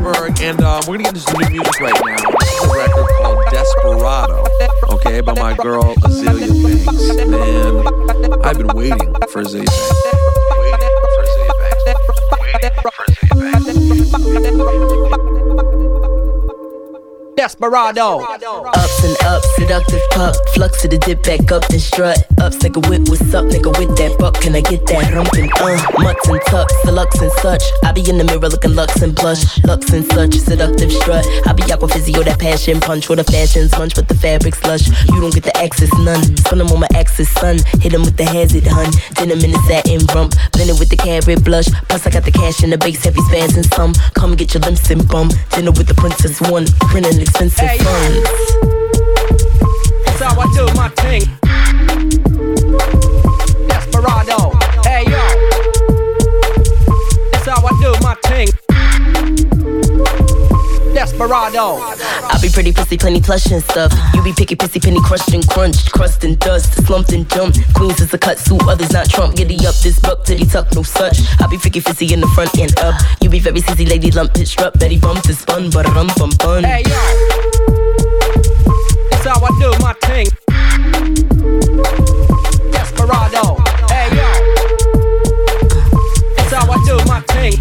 Rosenberg, and we're gonna get into some new music right now. This is a record called Desperado, okay, by my girl Azealia Banks. Man, I've been waiting for Azealia Banks. Desperado. Ups and ups, seductive pup. Flux to the dip back up and strut. Ups like a whip, what's up, nigga, with that buck? Can I get that rumpin'? Mutts and tucks, deluxe and such. I be in the mirror looking lux and plush. Lux and such, seductive strut. I be aqua physio, that passion punch. With the fashion punch, with the fabric slush. You don't get the access, none. Spin them on my axis, son. Hit them with the hazard, hun. Denim in the satin rump. Blended with the carrot blush. Plus I got the cash in the base, heavy spans and some. Come get your limbs and bum. Dinner with the princess one. Printing expensive funds. That's how I do my thing. Desperado. Hey yo. That's how I do my thing. Desperado. I be pretty pussy, plenty plush and stuff. You be picky, pissy, penny, crushed and crunched, crust and dust, slumped and dumped. Queens is a cut suit, others not Trump. Giddy up this buck, titty tuck, no such. I be freaky, fizzy in the front and up. You be very sissy, lady lump, pitch up, Betty bumped and spun, but rum bum bun. Hey yo. That's how I do my thing. Desperado. Hey yo. That's how I do my thing.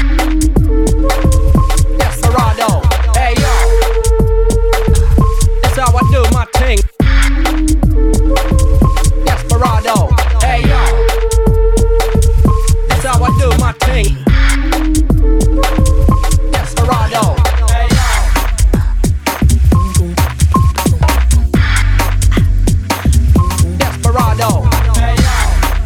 Desperado. Hey yo. That's how I do my thing. Desperado. Hey yo. That's how I do my thing. Desperado. Hey yo. Desperado. Hey yo.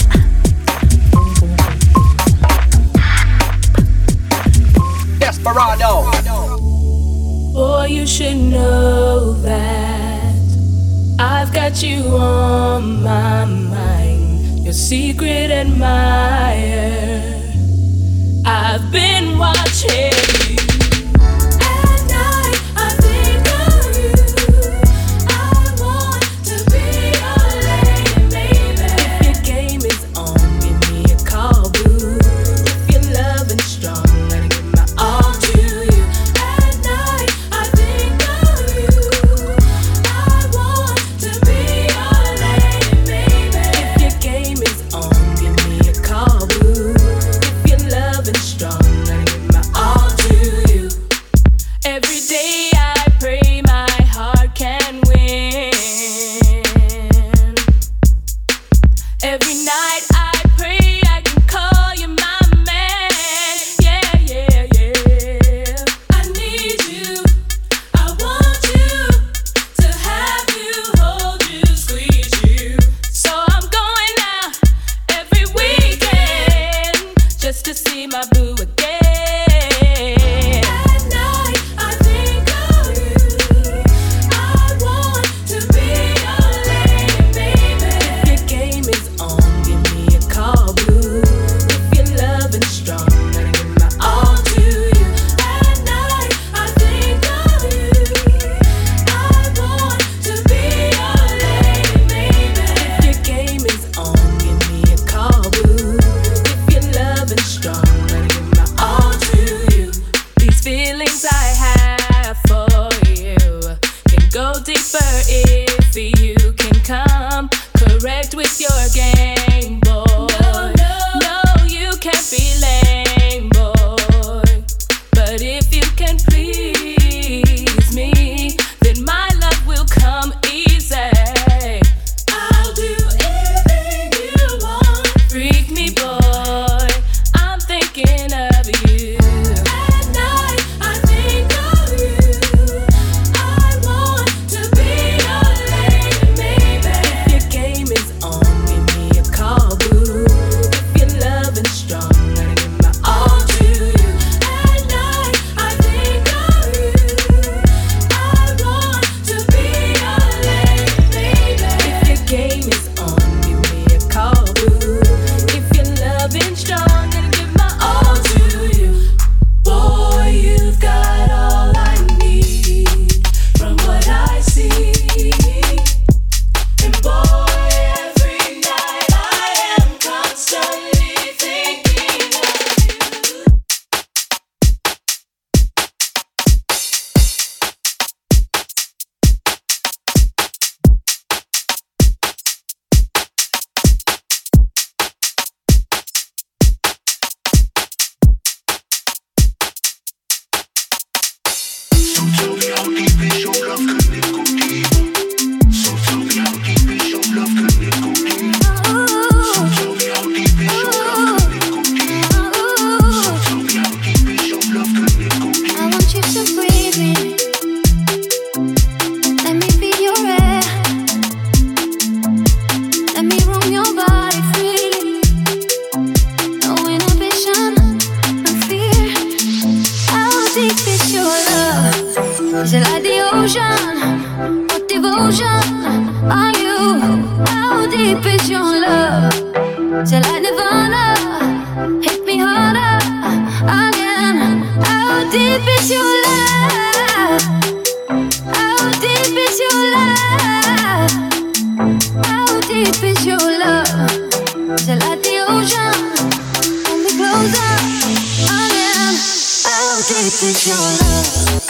Desperado. Boy, you should know that I've got you on my mind, your secret admirer. I've been watching you. At night, I think of you. I want to be your lady, baby. If your game is on, give me a call, boo. If you're loving strong, let me give my all to you. At night, I think of you. I want to be your lady, baby. If your game is on, give me a call, boo. If you're loving strong, let me give my all to you. Every day I pray my heart can win. Every night I pray I can call you my man. Yeah, yeah, yeah. I need you. I want you to have you, hold you, squeeze you. So I'm going out every weekend just to see my boo again. At night I think of you. I want to be your lady, baby. If your game is on, give me a call, boo. If you're loving strong, let me give my all to you. At night I think of you. I want to be your lady, baby. If your game is on, give me a call, boo. If you're loving strong, let me give my all to you. These feelings I have for you can go deeper if you can come correct with your game, boy. No, you can't be lame, boy. But if you can please me, then my love will come easy. I'll do anything you want. Freak me, boy. I'm thinking of you. At night, I think of you. I want to be your lady, baby. If your game is on, give me a Is it like the ocean? What devotion are you? How deep is your love? Is it like Nirvana? Hit me harder again. How deep is your love? How deep is your love? How deep is your love? Is it like the ocean? Pull me closer again. How deep is your love?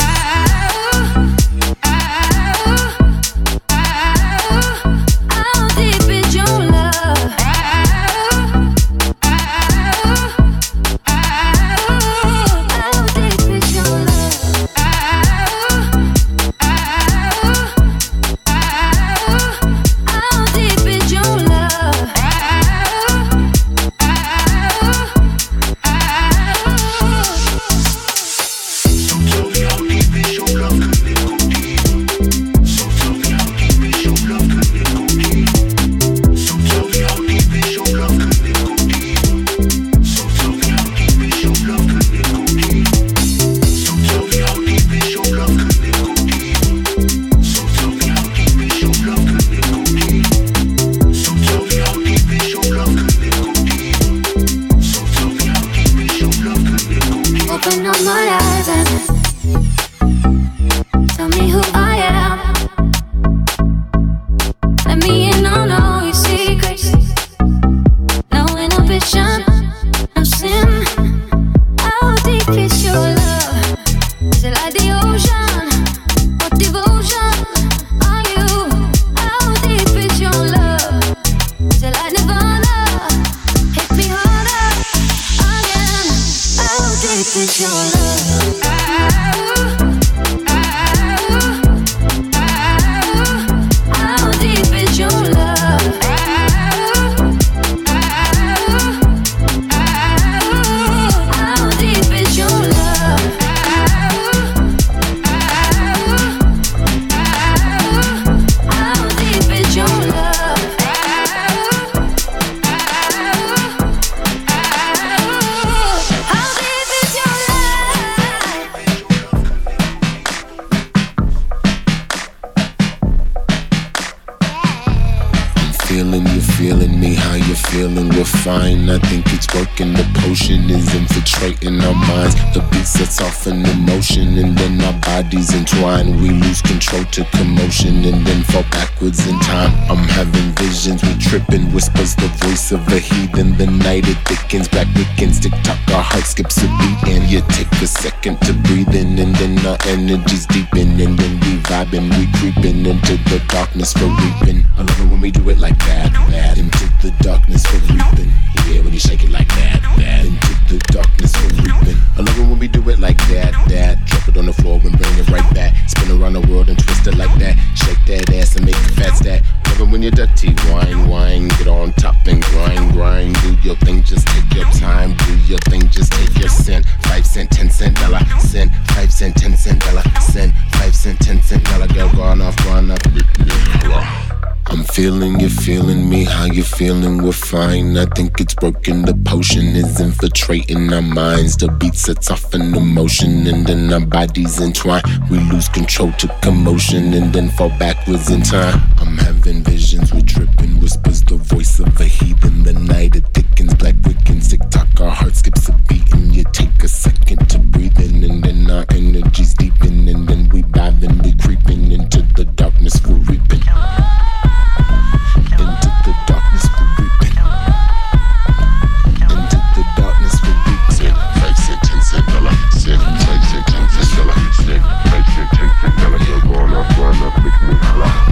I think it's working, the potion is infiltrating our minds. The beat sets off an emotion, and then our bodies entwine. We lose control to commotion, and then fall backwards in time. I'm having visions, we tripping, whispers the voice of a heathen. The night it thickens, black weekends, tick-tock, our heart skips a beat. And you take a second to breathe in, and then our energy's deepen. And then we vibing, we creeping into the darkness for reaping. I love it when we do it like that, into the darkness for reaping. Yeah, when you shake it like that, into the darkness for reaping. I love it when we do it like that. Drop it on the floor and bring it right back. Spin around the world and twist it like that. Shake that ass and make it fat stack. Love it when you're dirty, wine. Get on top and grind. Do your thing, just take your time. Do your thing, just take your cent. 5 cent, 10 cent, dollar cent. 5 cent, 10 cent, dollar cent. 5 cent, 10 cent, dollar. Girl, gone off. I'm feeling you, feeling me, how you feeling, we're fine. I think it's broken, the potion is infiltrating our minds. The beat sets off an emotion, and then our bodies entwine. We lose control to commotion, and then fall backwards in time. I'm having visions, we're tripping, whispers the voice of a heathen. The night it thickens, black weekends, tick-tock, our heart skips a beat. And you take a second to breathe in, and then our energy's deepen. And then we diving, we creeping into the darkness, we're reaping. Into the darkness we're reaping. Into the darkness we're reaping. 5 cent, 10 cent, dollar. 5 cent, 10 cent, dollar. 5 cent, 10 cent, dollar. You're going up, make me holla.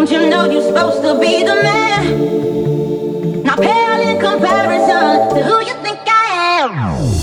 Don't you know you're supposed to be the man? Now pale in comparison to who you think I am.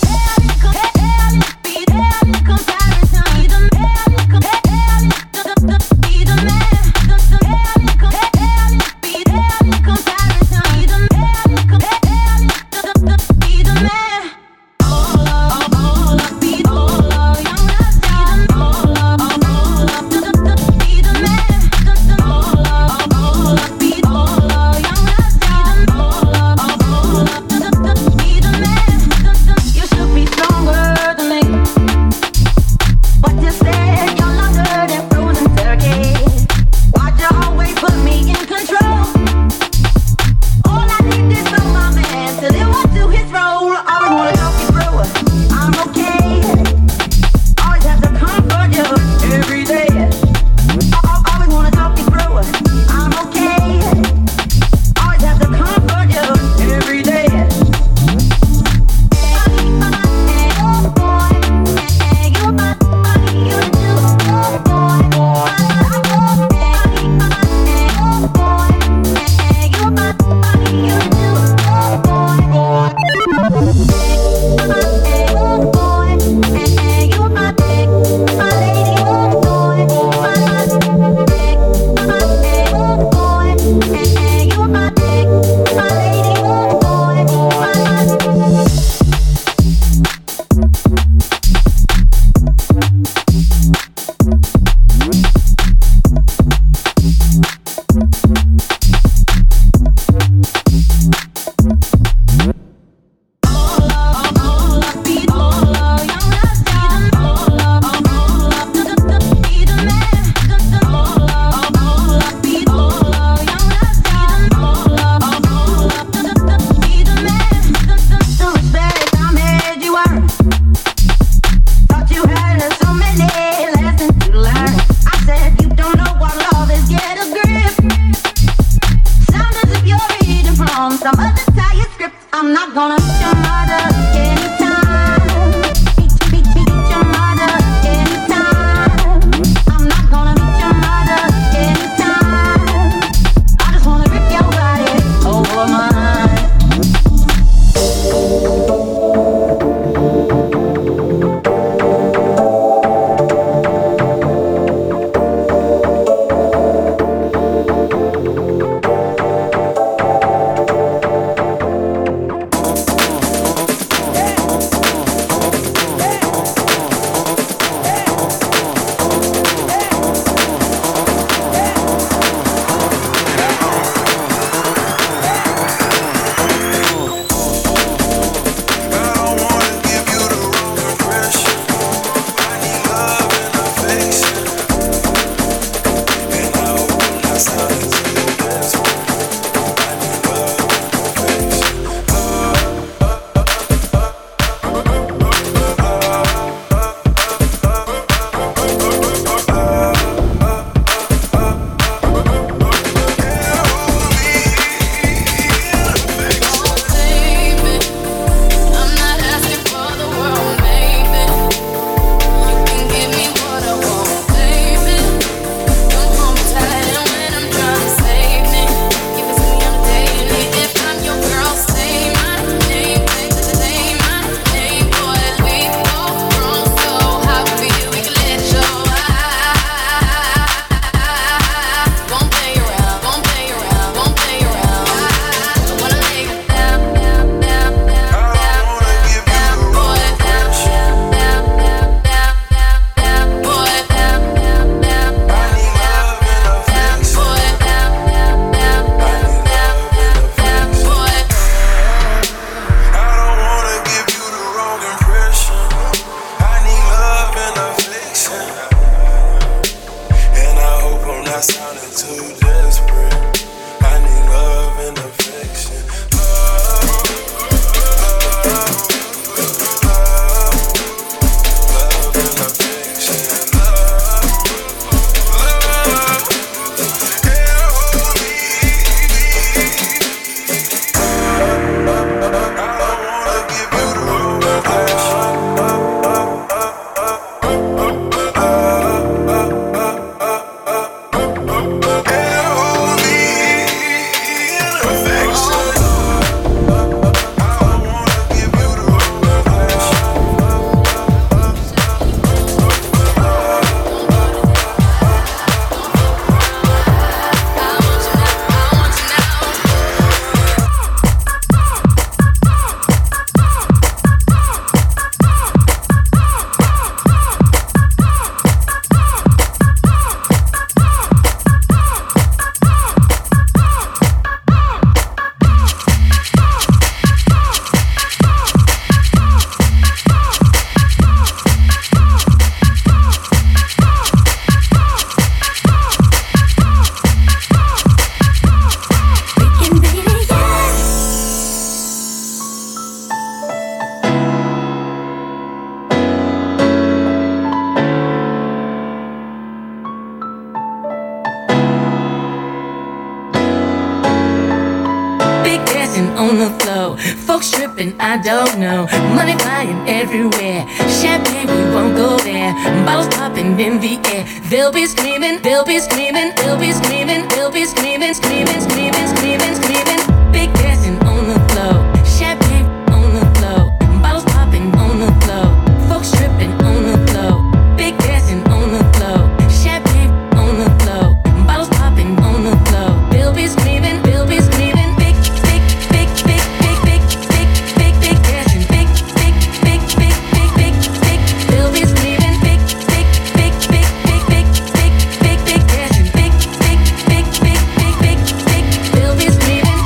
dancing on the floor. Folks tripping, I don't know. Money flying everywhere. Champagne, we won't go there. Bottles popping in the air. They'll be screaming, they'll be screaming, they'll be screaming, they'll be screaming, screaming, screaming, screaming, screaming. Big dancing on the floor. Champagne on the floor. Bottles popping on the floor. Folks tripping on the floor. Big dancing on the floor. Champagne on the floor. Bottles popping on the floor. They'll be screaming, they'll be screaming. Big, big, big, big, big, big, big, big, big dancing. Big, big, big, big, big, big, big. They'll be screaming. Big, big, big, big, big, big, big, big, big dancing. Big, big, big, big, big, big, big. They'll be screaming.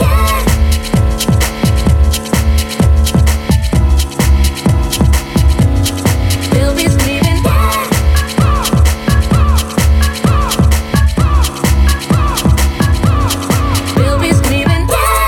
They'll be screaming. They'll be screaming.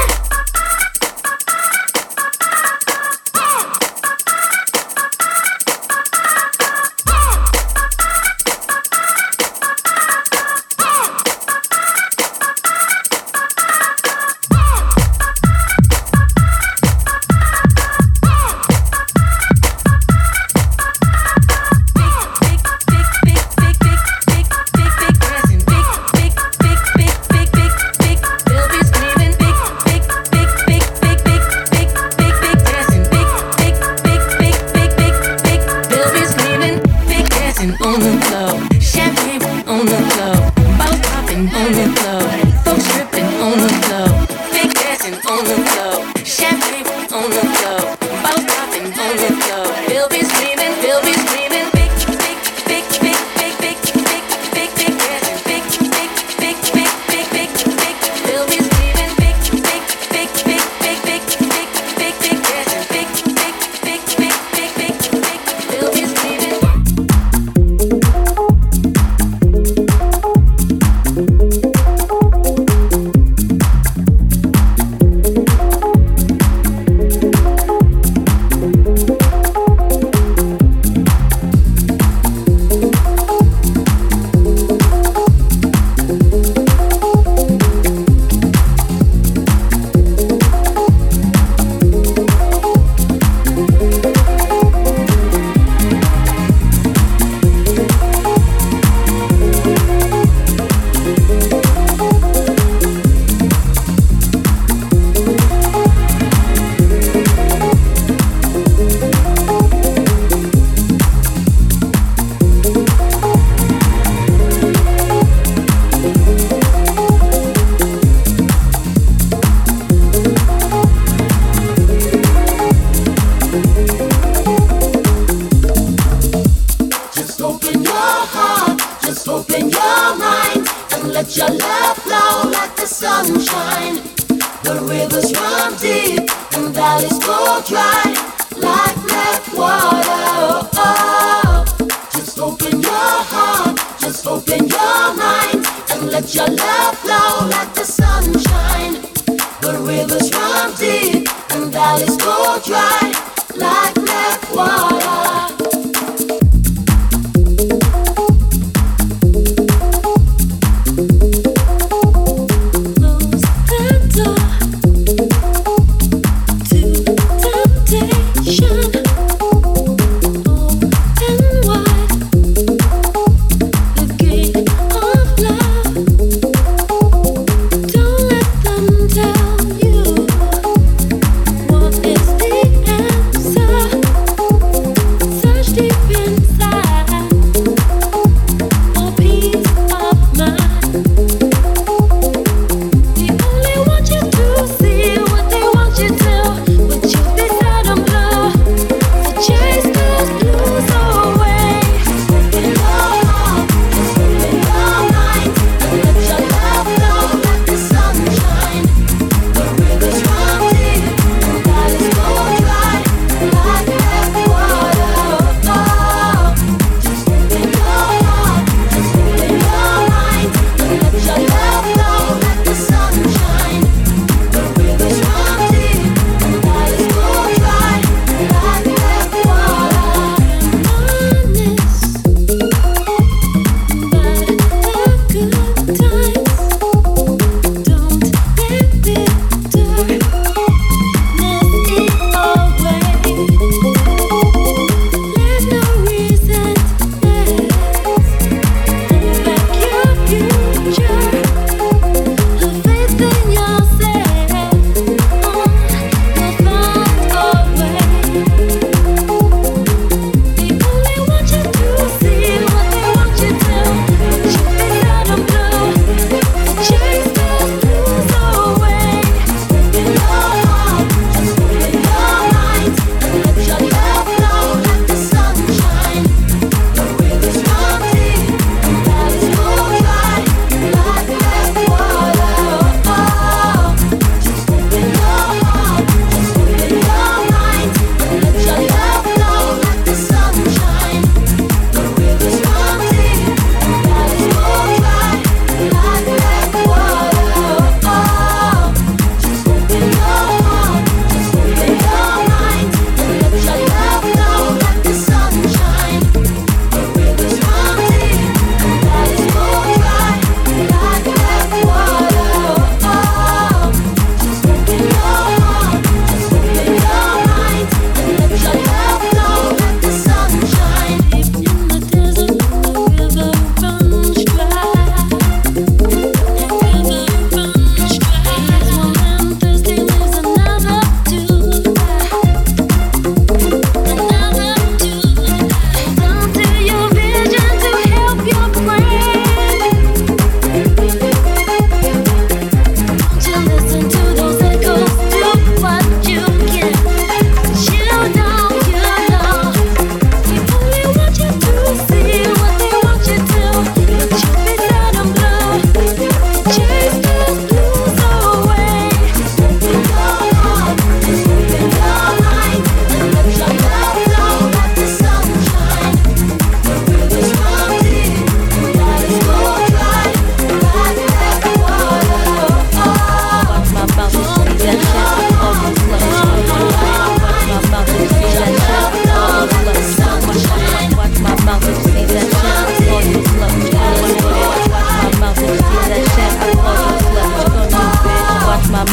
On the floor, champagne on the floor, bottles popping on the floor, folks tripping on the floor, big dancing on the floor, champagne on the floor, bottles popping on the floor. They'll be screaming, they'll be screaming, big, big, big, big, big, big, big, big, big dancing, big, big, big, big, big, big, big. They'll be screaming, big, big, big, big, big, big, big, big, big dancing, big, big, big, big, big, big, big. They'll be screaming. Just open your heart, just open your mind, and let your love flow like the sunshine. The rivers run deep and valleys go dry like black water. Oh, oh. Just open your heart, just open your mind, and let your love flow like the sunshine. The rivers run deep and valleys go dry like black water. Tell you what is the answer.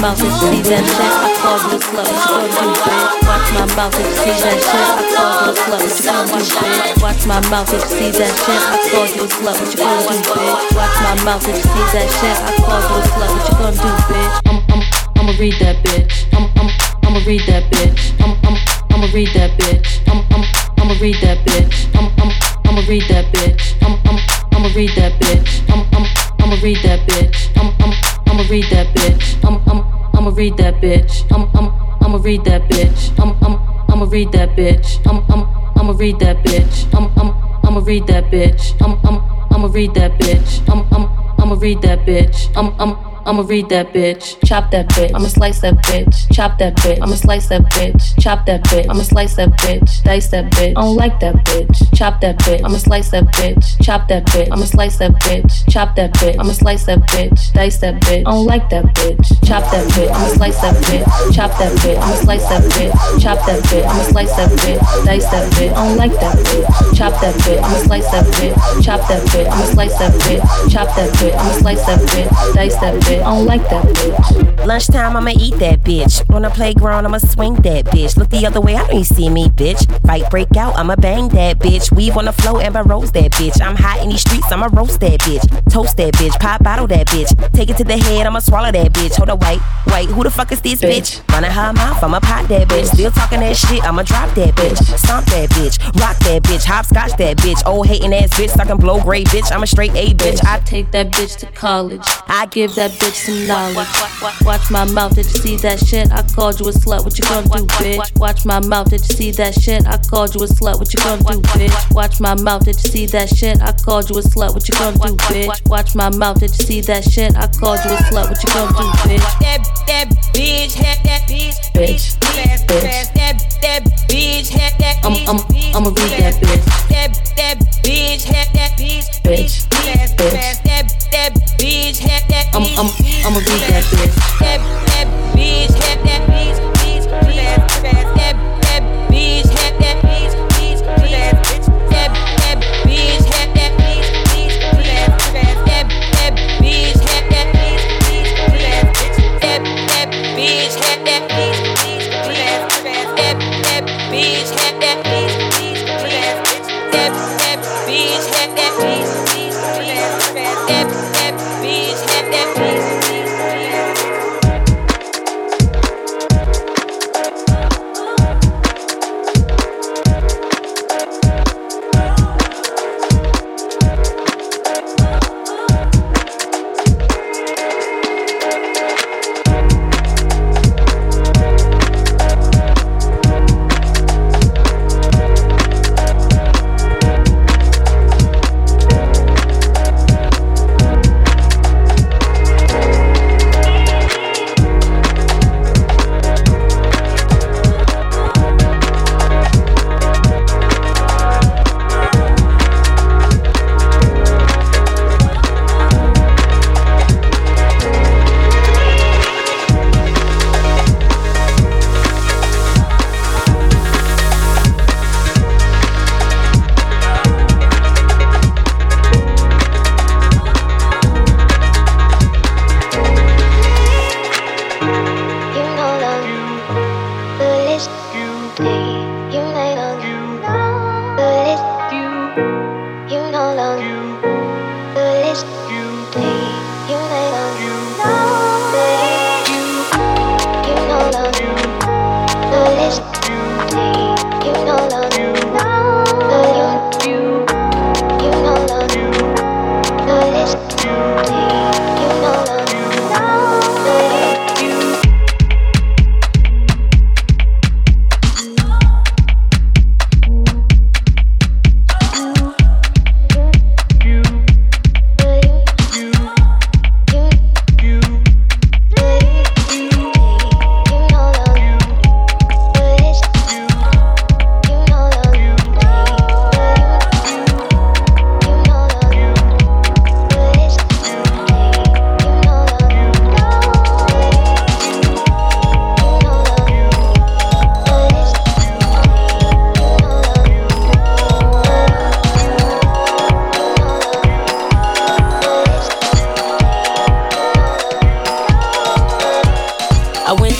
mouth if you see that shit. I called you a slut, what you gonna do, bitch? Watch my mouth if you see that shit. I called you a slut, what you gonna do, bitch? Watch my mouth if you see that shit. I called you a slut, what you gonna do, bitch? Watch my mouth if you see that shit. I called you a slut, what you gonna do, bitch? I'ma read that bitch. I'ma read that bitch. I'ma read that bitch. I'ma read that bitch. I'ma read that bitch. I'ma read that bitch. I'ma read that bitch. I'ma read that bitch. I'ma read that bitch. I'ma read that bitch. I'ma read that bitch. I'ma read that bitch. I'ma read that bitch. I'ma read that bitch. I'ma read that bitch. I'ma read that bitch. Chop that bitch. I'ma slice that bitch. Chop that bitch. I'ma slice that bitch. Chop that bitch. I'ma slice that bitch. Dice that bitch. I don't like that bitch. Chop that bitch. I'ma slice that bitch. Chop that bitch. I'ma slice that bitch. Chop that bitch. I'ma slice that bitch. Dice that bitch. I don't like that bitch. Chop that bitch. I'ma slice that bitch. Chop that bitch. I'ma slice that bitch. Chop that bitch. I'ma slice that bitch. Dice that bitch. I don't like that bitch. Chop that bitch. I'ma slice that bitch. Chop that bitch. I'ma slice that bitch. Chop that bitch. I'ma slice that bitch. Dice that bitch. I don't like that bitch. Lunchtime, I'ma eat that bitch. On the playground, I'ma swing that bitch. Look the other way, I know you see me, bitch. Fight break out, I'ma bang that bitch. Weave on the floor, Amber Rose that bitch. I'm hot in these streets, I'ma roast that bitch. Toast that bitch, pop bottle that bitch. Take it to the head, I'ma swallow that bitch. Hold up, wait, who the fuck is this bitch? Running her mouth, I'ma pop that bitch. Still talking that shit, I'ma drop that bitch. Stomp that bitch, rock that bitch, hopscotch that bitch. Old hating ass bitch, sucking blow gray bitch. I'm a straight A bitch. I take that bitch to college. I give that bitch some knowledge. Watch my mouth, did you see that shit? I called you a slut, what you gonna do, bitch? Watch my mouth, did you see that shit? I called you a slut, what you gonna do, bitch? Watch my mouth, did you see that shit? I called you a slut, what you gonna do, bitch? Watch my mouth, did you see that shit? I called you a slut, what you gonna do, bitch? That bitch had that bitch. Bitch. That bitch had that bitch. I'ma read that bitch. That bitch had that bitch. Bitch. That bitch had that bitch. I'ma read that bitch. That bitch had that bitch. That bitch had that bitch. That bitch had that bitch. That bitch had that bitch. That bitch had that bitch. That bitch had that bitch. That bitch had that bitch. That bitch had that bitch.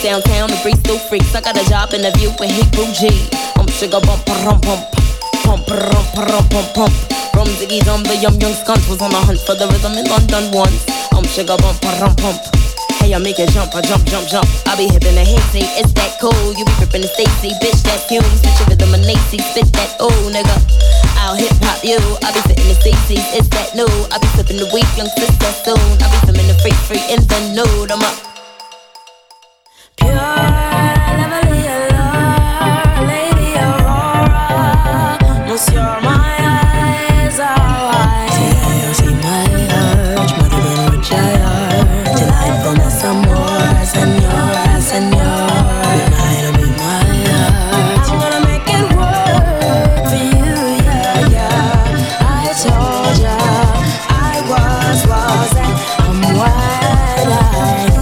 downtown to breeze through freaks. I got a job and a view with Hebrew G. Sugar bump, pump, pump, pump, pump, pump, pump. Rum ziggy dum, the young scunt was on the hunt for the rhythm in London once. Sugar bump, pump, pump. Hey, I make it jump, I jump, jump, jump. I be hippin' the Hazy, it's that cool. You be rippin' the Stacy, bitch, that fume. Spit your rhythm of Nacy, spit that ooh, nigga. I'll hip hop you, I be fitting the Stacy's, it's that new. I be flipping the weak, young sister soon. I be filming the free in the nude. I'm up. Pure, lovely allure, Lady Aurora. Monsieur, my eyes are wide. See, you see my urge, more than which I urge. Delightfulness, amor, senor, senor. Be my urge. I'm gonna make it work for you, yeah, yeah. I told ya I was, and I'm wide-eyed.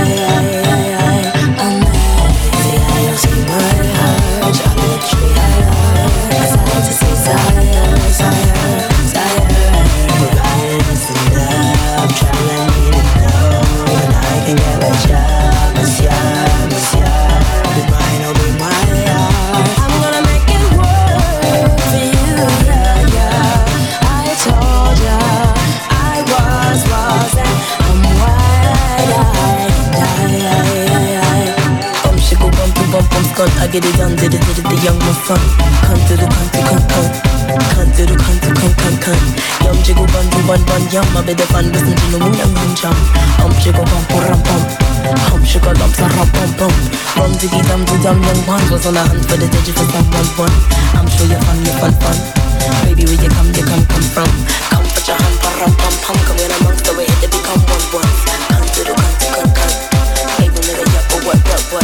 I'm mad. See, I see my urge. I literally urge. I start to see desire. We're riding this and up, traveling, need to know. And I can get with ya, monsieur. Be mine, oh, be my heart. I'm gonna make it work for you, yeah, yeah. I told ya I was, and I'm wide-eyed. Shiggle bump, skunt. I get it done, did it, the young my son. Cunt to the cunt. Cunt to the cunt. Yum jiggle bun, yum. I be the fun, listen to no young jump. Jiggle bump, rum pump. Sugar lumps, a rum pump. Rum diggy dum, young ones was on a hunt for the digit for someone. I'm sure you're fun. Baby, where you come from? Come put your hand, rum pum. Come in amongst the way to become one. Cunt to the cunt. Able nigga, yup, but what?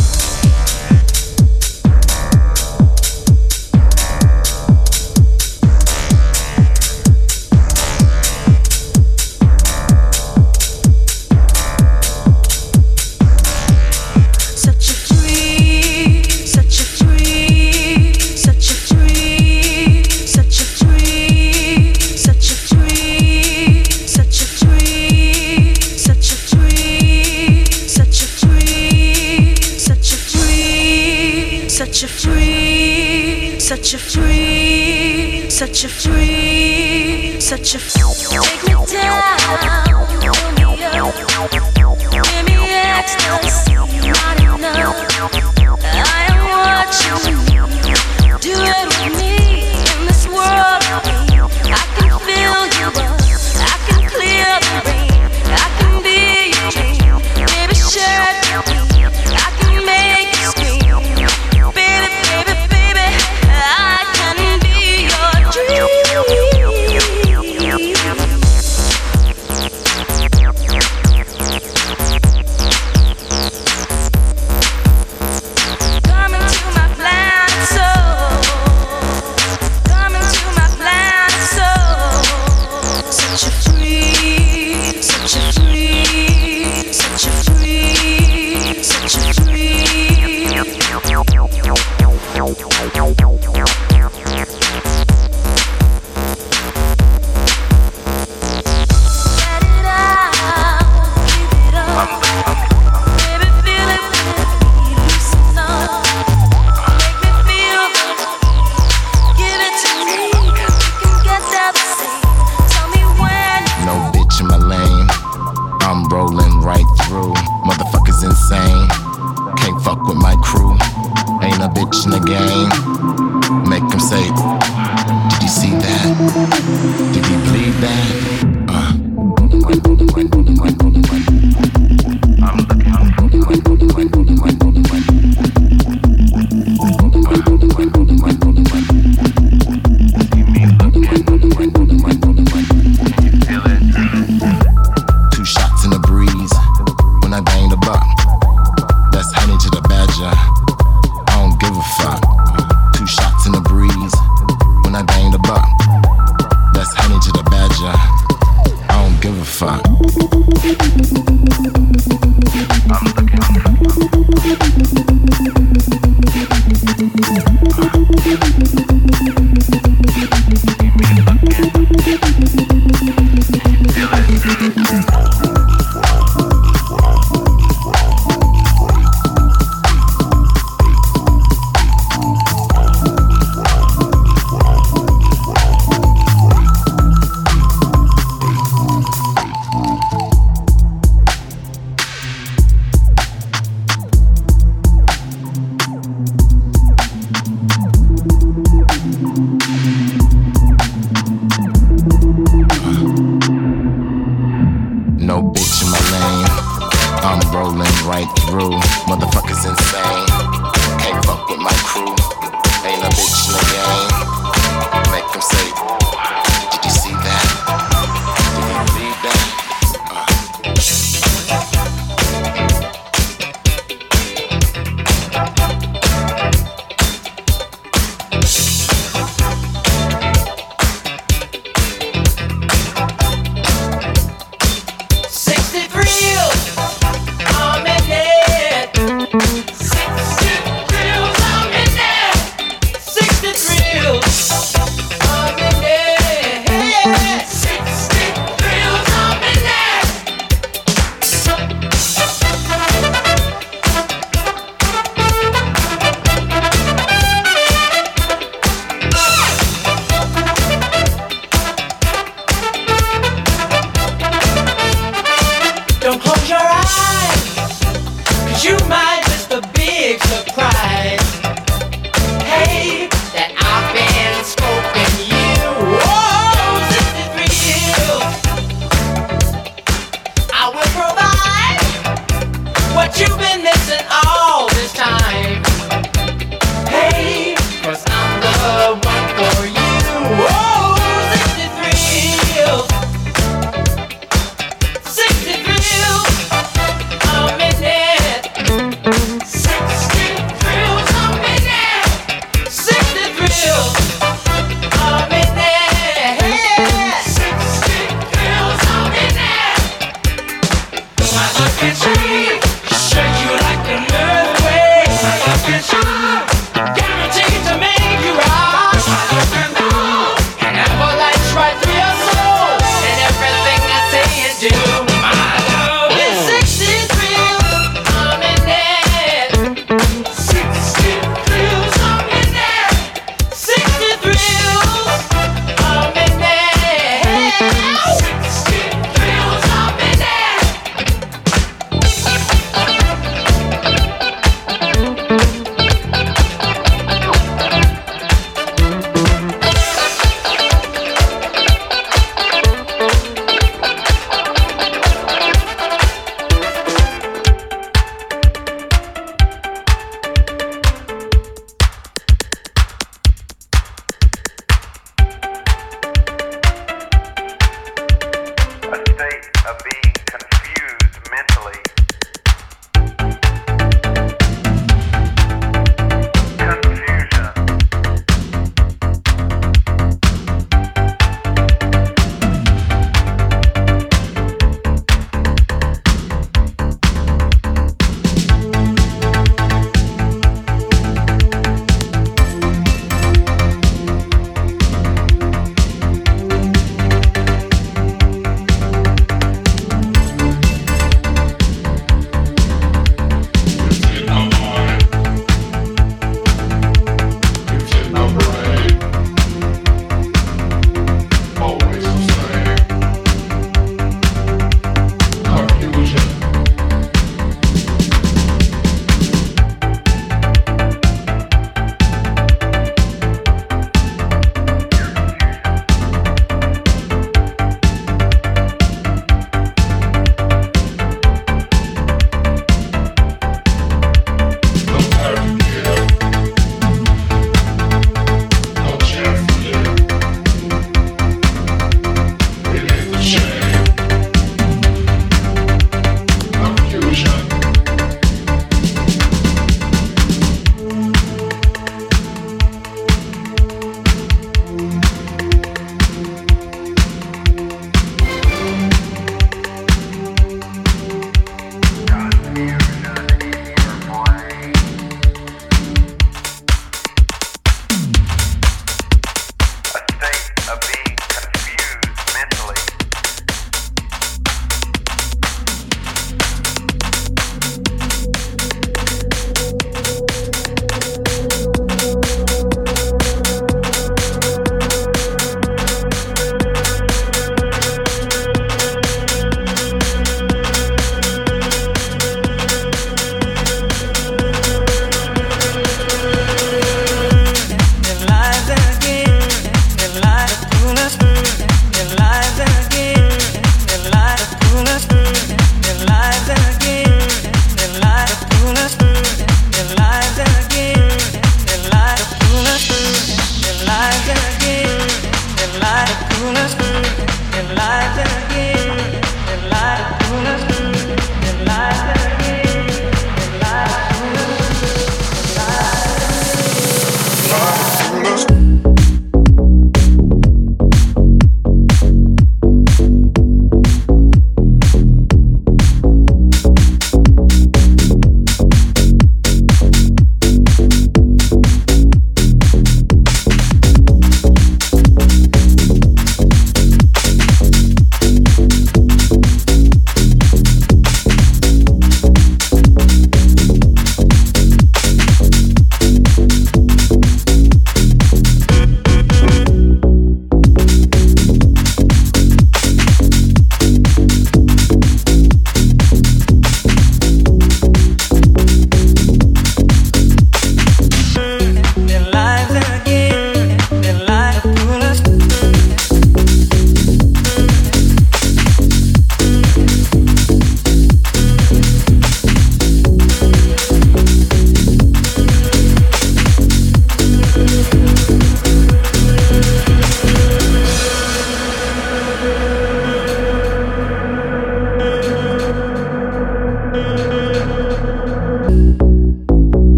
Such a free. Take me down, pull me up, give me ecstasy, not enough. I am watching, do it with me in this world. I can feel you up, I can clear the rain, I can be your dream, baby, share it with me, I can make you scream, baby, I can be your dream. That's my lane. I'm rolling right through. Motherfuckers insane. Can't fuck with my crew. Ain't a bitch in the game. Make them say, did you see that? Did you read that?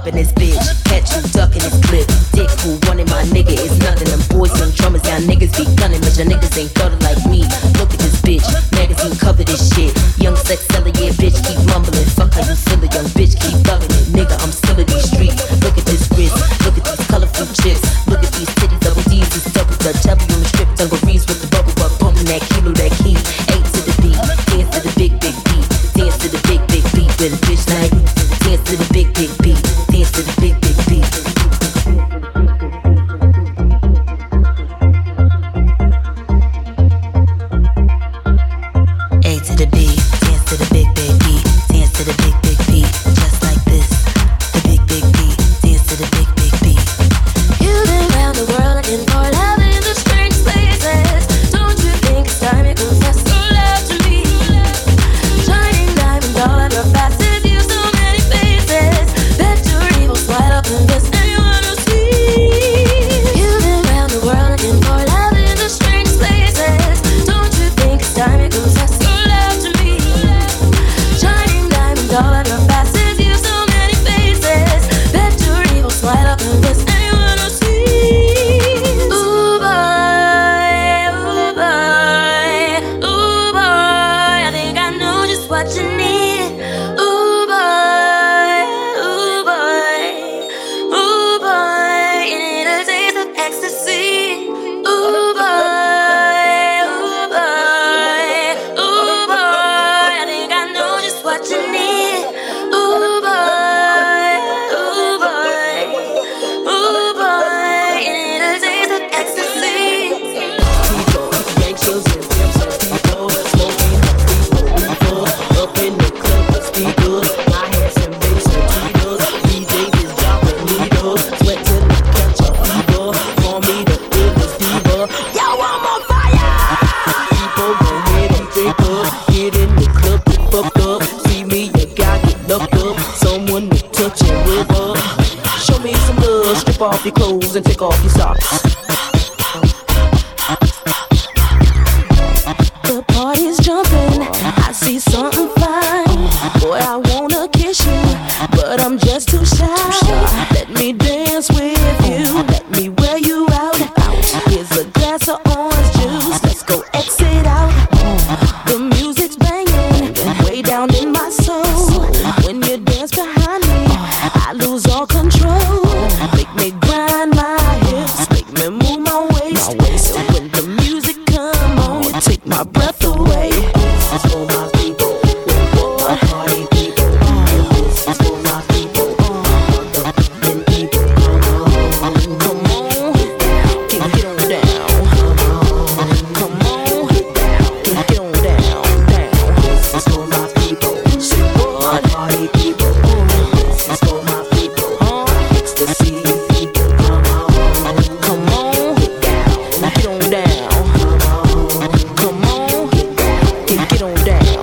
in this bitch. Catch you ducking this clip. Dick who wanted my nigga is nothing. Them boys and drummers, y'all niggas be gunning, but y'all niggas ain't thought it like me. Look at this bitch, magazine cover this shit. Young sex seller, yeah, bitch, keep mumbling. Fuck how you feel it, young bitch, keep loving it. Nigga, I'm still in these streets. Look at this wrist, look at these colorful chips. Look at these titties, double D's, it's double Dutch. W on the strip, dungarees with the bubble butt, pumping that kilo, that key. A to the B, dance to the big, big beat. Dance to the big, big beat with a bitch like me. Dance to the big, big beat. Dance to the big, big beat. A to the B, dance to the big, big beat. Dance to the big, big beat. Just like this, the big, big beat. Dance to the big, big beat. You've been around the world looking for love in the strange places. Don't you think it's time you confess your love to me? Shining diamonds all over your faces, you so many faces. Bet your evil slide up and kiss anyone who sees. You've been around the world looking for love in the strange places. Don't you think it's time you confess your love to me? Shining diamonds all over your faces, you so many faces. Bet your evil slide up and kiss anyone who sees. Ooh boy, ooh boy, ooh boy, I think I know just what you need. Ooh boy, ooh boy, ooh boy, you need a taste of ecstasy. Ooh boy, ooh boy, ooh boy, I think I know just what you need. Ooh boy, ooh boy, ooh boy, you need a taste of ecstasy. People, gangsters and pimps and people smoking people up in the club with speakers. I had some bass and tweeters. DJs is dropping needles. Sweat till I catch a fever. Call me the illest diva. Yo, I'm on fire. People go ahead and drink up. Get in the club, get fucked up. See me, you got get knocked up. Someone to touch and rub up. Show me some love. Strip off your clothes and take off your socks. The party's jumping, I see something fine. Boy, I wanna kiss you, but I'm just too shy. Let me dance with you, let me wear you out. Here's a glass of orange juice, let's go exit out. The music's banging, way down in my soul. When you dance behind me, I lose all control. Make me grind my hips, make me move my waist. So when the music come on, it take my breath away. This is for my people, my party people. This is for my people, the people. Come on, get on down. Come on, get on down, down. This is for my people, my party people. This is for my people, ecstasy people. Come on, get on down. Come on, get on down.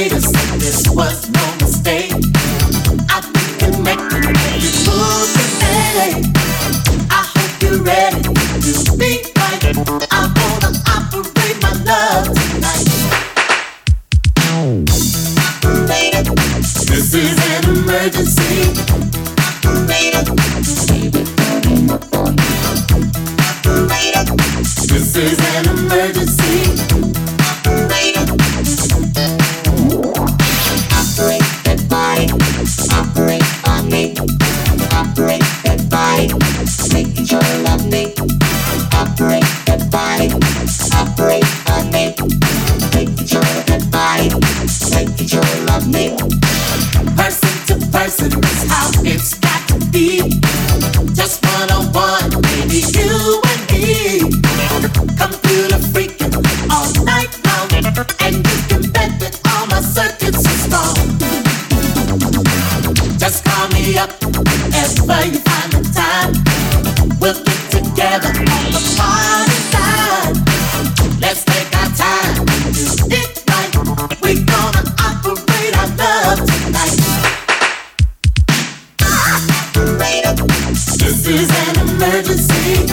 operator said this was no mistake. I've been connected with you today. I hope you're ready to be right. I wanna operate my love tonight. This is an emergency. This is an emergency. Operate that body, operate on me. Operate that body, make control of me. Operate that body, operate on me. Take control of that body, take control of me. Person to person is how it's got to be. Just one-on-one, baby, you and me. Computer freaking all night long, and you can bet that all my circuits are strong. Just call me up whenever you find the time. We'll get together on the party side. Let's take our time, do it right. We're gonna operate our love tonight. This is an emergency.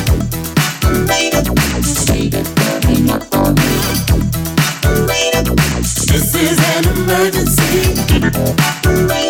This is an emergency.